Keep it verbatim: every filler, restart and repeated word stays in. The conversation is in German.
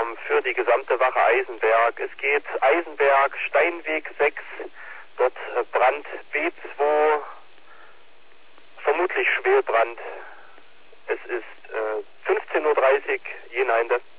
Alarm für die gesamte Wache Eisenberg. Es geht Eisenberg, Steinweg sechs, dort Brand B zwei, vermutlich Schwelbrand. Es ist äh, fünfzehn Uhr dreißig, Jenheinde.